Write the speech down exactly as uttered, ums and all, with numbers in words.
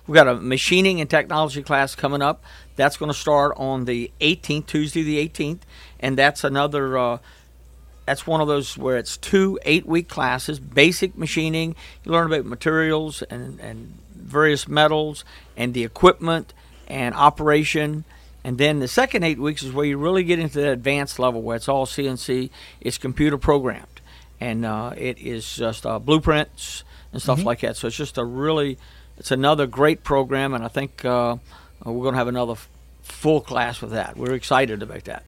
we've got a machining and technology class coming up. That's going to start on the eighteenth, Tuesday the eighteenth, and that's another. Uh, That's one of those where it's two eight-week classes, basic machining. You learn about materials and, and various metals and the equipment and operation. And then the second eight weeks is where you really get into the advanced level where it's all C N C. It's computer programmed. And uh, it is just uh, blueprints and stuff mm-hmm. like that. So it's just a really, it's another great program. And I think uh, we're going to have another f- full class with that. We're excited about that.